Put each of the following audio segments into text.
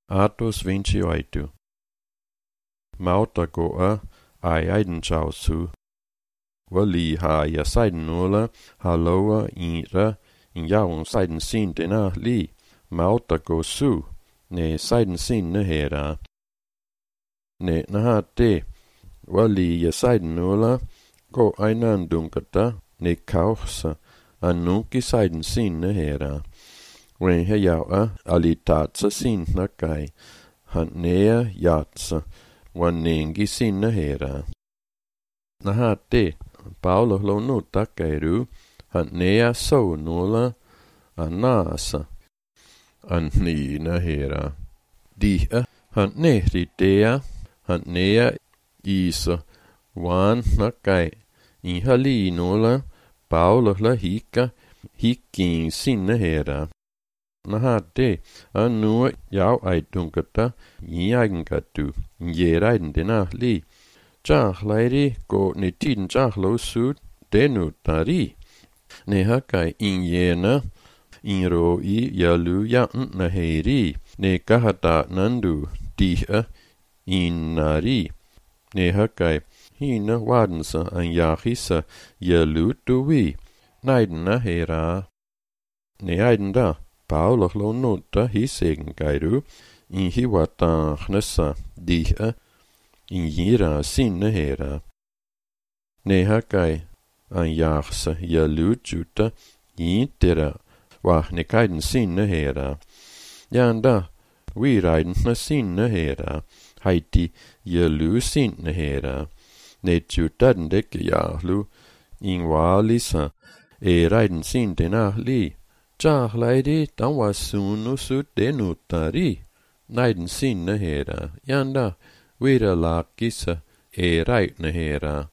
Atos 28. Mauta goa aiden chausu. Wali ha ya saiden nula ha loa ira in jaun saiden sin dena li. Mauta go su ne saiden sin nehera. Ne naha te wali ya saiden nula go ainan dunkata ne kausa anuki saiden sin nehera. Wen he jaua alitatsa sin nakai, han nea jatsa, wan nengi sin nehera. Naha te, Paulo lo nu takairu, han nea so nula, anasa, an ni nehera. Dia, han nehri dea, han nea isa, wan nakai, ihali nula, Paulo la hika, hikin sin nehera. Naha te, anua jau aidunkata, jiagenkatu, jeraiden dena li. Jahleiri go ne tiden jahlo sud, denu tari. Ne hakai in jena, in roi jalu jan naheri, ne kahata nandu, diha, in nari. Ne hakai, hina wadensa an jahisa, jalu tuwi, naiden nahera. Ne aiden da. Paulo lo nota hisegen gairu, in hiwata hnesa diha, in jira sin nehera. Neha kai, an jachsa jalu juta, jintera, wach ne kaiden sin nehera. Janda, wiraiden na sin nehera, haiti jalu sin nehera. Ne jutaden deke jahlu, in walisa, raiden sin dena li. Jahleidi dan was sunu sud denu tari. Naiden sin nehera. Janda, vira lakisa, rait nehera.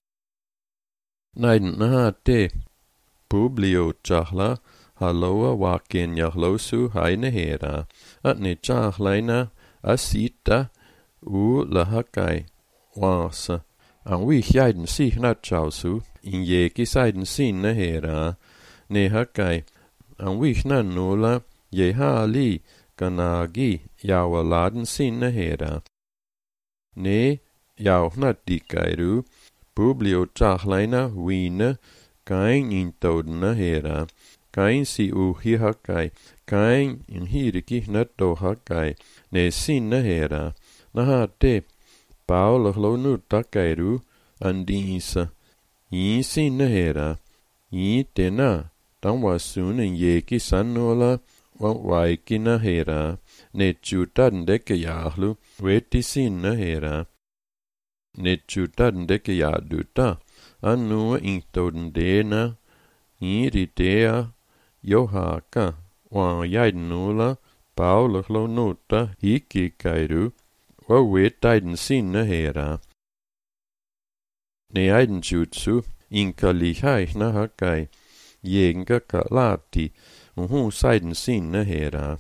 Naiden naha te. Publio jahla, haloa waken jahlosu hai nehera. At ne jahleina, asita, lahakai, wasa. An wich jaiden sich nat chausu, in jeki saiden sin nehera. Ne hakai, an wich na nula, jeha li, kanagi, jaua laden sin nehera. Ne, jau na dikairu, publio jahleina wina, kain in toden nehera. Kain si uhi hakai, kain in hiriki nato hakai, ne sin nehera. Naha te, Paulo lo nu takairu, an dinsa, in sin nehera. In tena, dan was sun en jeki sannola, wan waiki nahera, ne jutaden deke jahlu, weti sin nahera. Ne jutaden deke jaduta, annua intoden dena, iridea, johaka, wan jaiden nula, Paulo lo nota, hiki kairu, wa wetaiden sin nahera. Ne aiden jutsu, inka lihai nahakai, jenga ka lati, saiden sin nehera.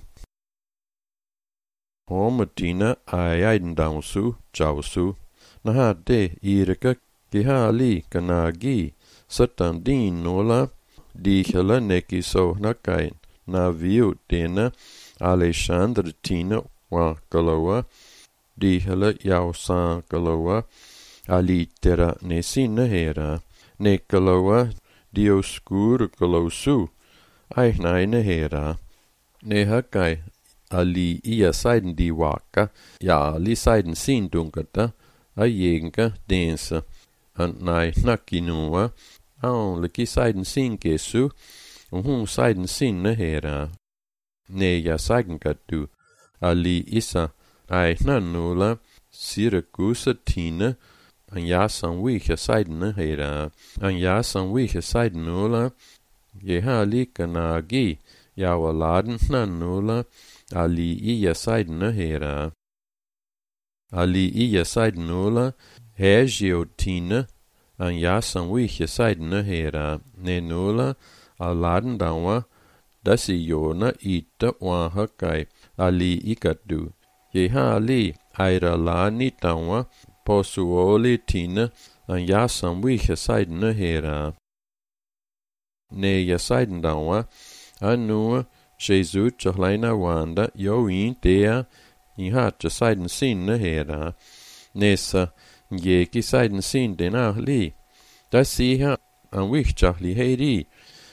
Homatina aiden dansu, chausu, naha de ireka kihali kanagi, satan din nola, dihala neki so nakai, na viu dena, Alexandre tina wa kaloa, dihala jausa kaloa, alitera ne sin nehera, ne kaloa, dioscur kalosu, aihnai nehera. Ne hakai, ali ia saiden di waka, ja li saiden sin dunkata, a jenga densa, an nai nakinua, aun leki saiden sin gesu, saiden sin nehera. Ne ja saiden katu, ali isa, aihna nula, Siracusa tina, an jasan wicha saiden nehera. An jasan wicha saiden nula, jeha li kanagi, jaua laden na nula, ali iya saiden nehera. Ali iya saiden nula, hegio tina, an jasan wicha saiden nehera. Ne nula, a laden danwa, dasi jona ita wahakai, ali ikatu. Jeha li, aira lani danwa, posuoli tina, an jasan wicha saiden nehera. Ne ja saiden danwa, anua, Jesus jahleina wanda, jo in dea, in hat seiden sinne hera. Nessa jeki seiden sin den ahli. Da siha an wichchahli heiri.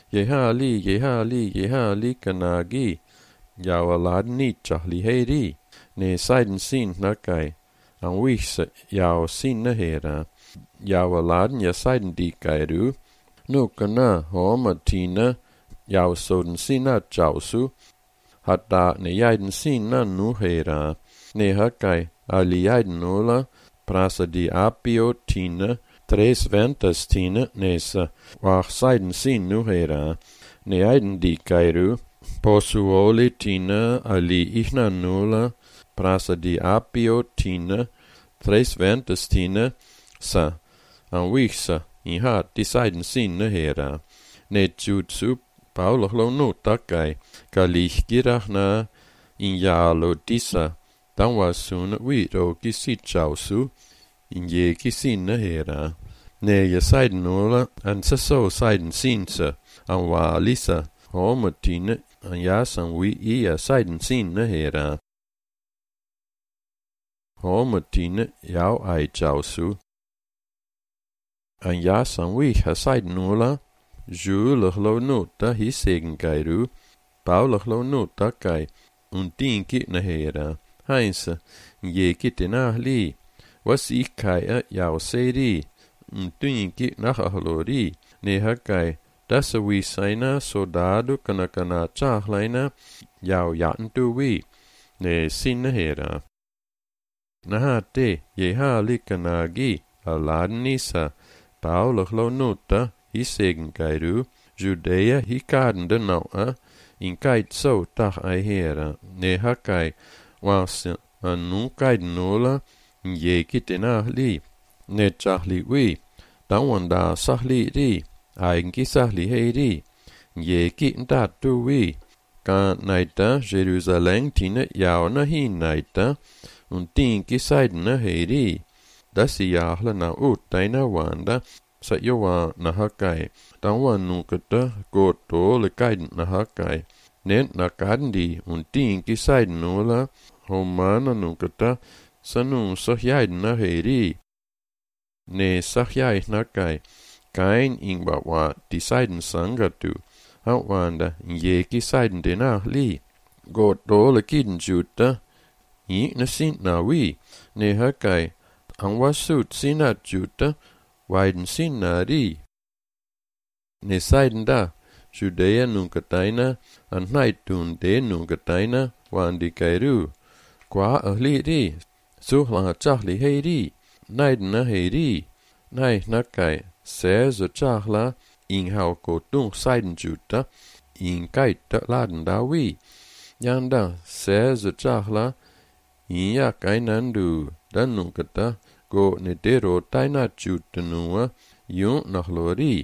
Jehali kanagi. Jawalad nichahli heiri. Ne seiden sin nakai. An wichse jaw sinne hera. Jawaladen ja seiden dikairu. Nukana homatina jaw soden sina jawsu. Hatta ne jaiden sinna nu hera. Ne hakai ali jaiden ola. Prasa di apio tina. Tres ventas tina nesa. Wach seiden sin nu hera. Ne jaiden dikairu. Posuoli tina ali ihna nula. Prasa di apio tina. Tres ventas tina. Sa. An wichsa. In hat die seiden sinne hera. Ne jutsu pauloch lo no takai. Kalich girachna in jalo disa. Dan was sun wiro gisit chausu. In je gisinne hera. Ne je seiden ola an so seiden sinse. An wa lisa. Homatine an jasan wi ia seiden sinne hera. Homatine jau ai chausu. An jasan wi ha seiden ola. Julich lo nota hisegen gairu. Paulich lo nota kai. Un dinki na hera. Heinse. Je kitena li. Was ich kai jau seri. Un dinki nach ahlori. Ne hakai. Dasa wi saina soldado kana chahlaina. Jau jantu wi. Ne sinna hera. Nahate je halikanagi. Aladen nisa. Paulich lo nota. Hisegen gairu, Judea hikaden de naua, in kait so tach ai hera, ne hakai, was an nu kaiden nola, in jekit en ahli, ne chahli wi, dan wanda sahli ri, aigenki sahli hei ri, jekit datu wi, ka naita Jerusalem tina jauna hi naita, un tinki saidna hei ri, dasi jahla na utaina wanda, sa jowa na hakai, dan wan nukata goto le kaiden na hakai, net na kandi un tinki saiden nola, homana nukata, sa nun sahjaiden na heri. Ne sahjai nakai, kain ingba wa di saiden sangatu, hawanda jeki saiden den ahli, goto le kiden juta, na sint na wi, ne hakai, an wasut sinat juta, Weiden sinna ri. Ne seiden da, Judea nunkataina, an naitun de nunkataina, wan di kairu. Kwa ahli ri, suhla chahli hei ri, naidna hei ri, nai nakai, se zo chahla, in hao kotung seiden juta, in kaita laden da wi. Yanda, se zo chahla, in ya kainandu, dan nunkata, go ne dero taina jutanua, yun nahlori.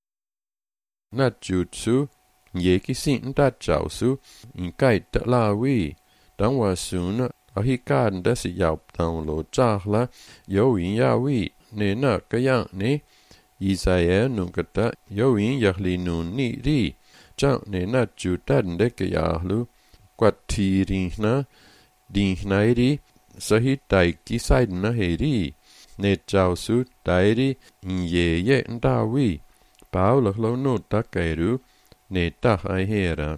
Na jutsu, jeki sin da chausu, in kaita la wi, dan wasuna, ahikaden dasi yaup dan lo chahla, yo in ya wi, ne na kayang ne, Isaiah nunkata, yo in yahli nun ni ri, chang ne na jutaden deke yahlu, kwati rinhna, dinhnairi, sahi taiki saidna heri, ne chausu tairi ye ndawi, paulich lo no takairu, ne tach ai hera.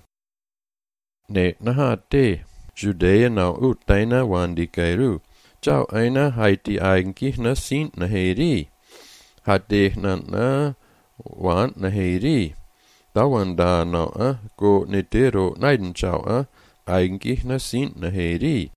Ne nahate, Judea na utaina wandi kairu, chau aina haiti eigentlich na sint na heri, hate na wan na heri, dawanda na go ne tero naiden chau eigentlich na sint na heri.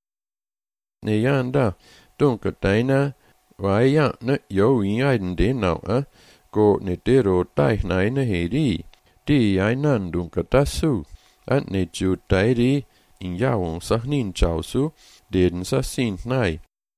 Ne yanda, dunkataina, waya na yo aiden de na go ne dero taihna na heri, di ainan dunkatasu, at ne jutairi, in yawon sahnin chausu, den sa sint nai.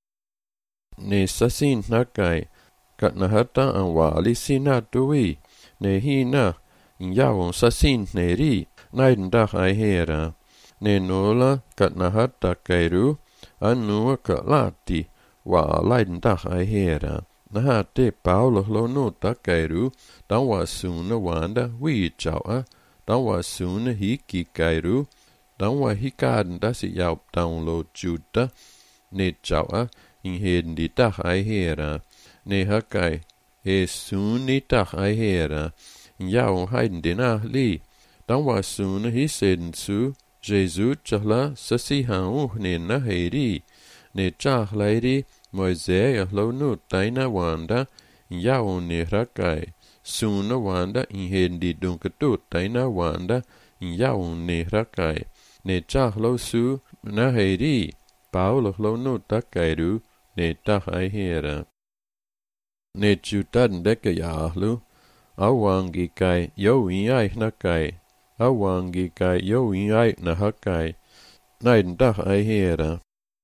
Ne sa sint nakai, kat na hata an wali sinatuwi, ne hina, in yawon sa sint ne ri, naiden dak ai hera, ne nola, kat na hata kairu, Annu ka lati wa laiden dag ai hera. Na te paulig lo no takairu, dan was suna wanda wi chaua, dan was suna hiki kairu, dan var hikaden da si jaup download juta ne jaua in heden di dag ai hera ne hakai e suni dag ai hera in jau heiden dena li dan var sune hisen su Jesus chahla sasi hau ne na heri ne chahlairi Moisés lo nu taina wanda in jau ne hakai sune wanda in heden di dunkatu taina wanda in jau ne hakai ne chahlo su na heri Paulo lo nu takairu ne tak ai hera. Ne chutan deke yahlu, awangi kai yo ai na kai, awangi kai yo ai na hakai, nain tak ai hera.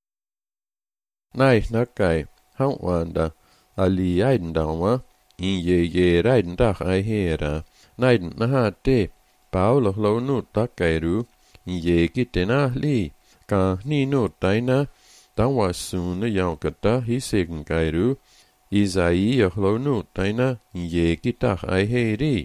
Nai na kai, hau wanda, ali ain dawa, in ye rain tak ai hera, nain na ha te, Paulo lo nu takairu, in ye kitena li, ka ni nu taina, dan var sune jaukata hisegen gairu, Isaia lo nu taina ye kitach ai heri.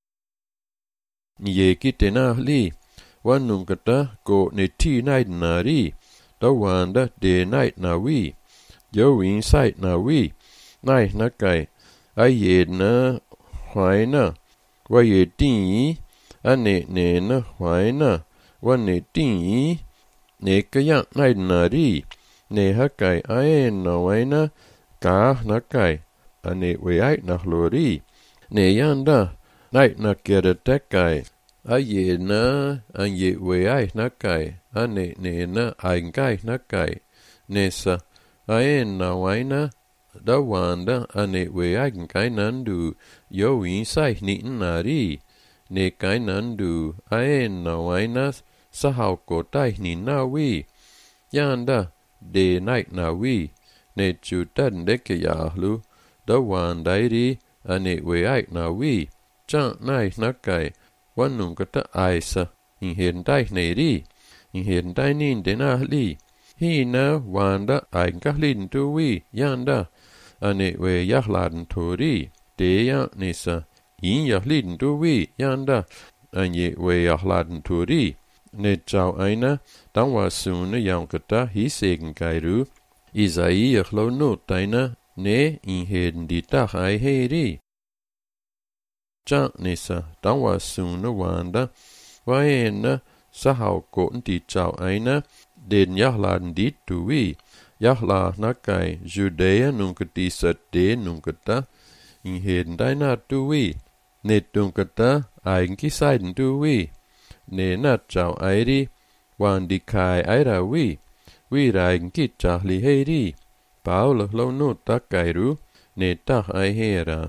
Ye kitena li, wanung kata go ne ti night na ri, da wanda de night na wi, yo inside na wi, nai na kai, ai ye na hwai na, wa ye ti, ane ne na hwai na, wa ne ti, ne kaya night na ri, ne hakai ai na waina ka na kai ane we ai na hlori ne yanda nai na kere tekai aye na anye we ai na kai ane ne na ai kai na kai ne sa ai na waina da wanda ane we ai kai nandu yo insai ni nari ne kai nandu ai na waina sa hau ko tai ni na wi yanda de night na wi ne chutan deke yahlu da wan dairi ane we ai na wi chan nai na kai wanung kata aisa in hen dai ne ri in hen dai nin de na li hi na wanda ai ka lin tu wi yanda ane we yahladen to ri de ya ne sa in yahlin tu wi yanda ane we yahladen to ri ne chau aina dan war sune jaukata hisegen gairu Isaia lo nu taina ne in heden di dag ai heri. Chan nisa dan war sune wanda waena sa hau ko di chau aina den yahladen di tu wi yahla na kai Judea nunkati sat de nunkata in heden daina tu wi ne nunkata ainki saiden tu wi ne na chau airi wan di kai aira wi rain ki chahli heri Paulo lo nu takairu ne tak ai hera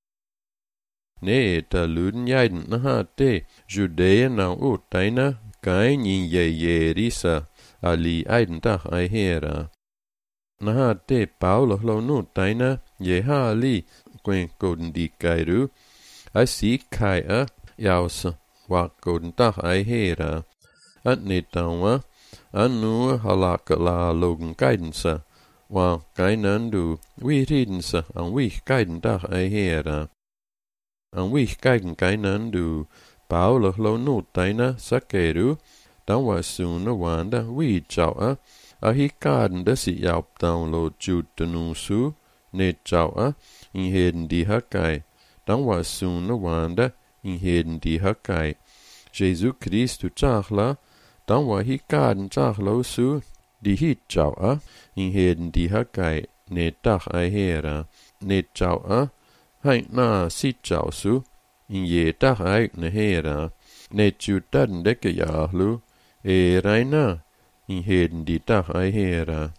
ne ta luden jaiden na ha te Judea na u taina kai nin ye risa ali aiden tak ai hera na ha te Paulo lo nu taina ye ha li kwen koden di kairu a si kai a yausa wa koden tak ai hera at ne tawa anu halaka la logen guidensa wa kainandu wi ridensa an wi guiden dag ai hera an wi guiden kainandu Paulo lo nu taina sakeru dan wa sune wanda wi chaua a hi kaden da si jaup download jutenu su ne chaua in heden di hakai dan wa sune wanda in heden di hakai Jesus Christu chachla dan var hi kaden chachlo su di hi chaua in heden di hakai ne tak ai hera ne chaua hai na si chau su in ye tak ai ne hera ne chutan deke yahlu e raina in heden di tak ai hera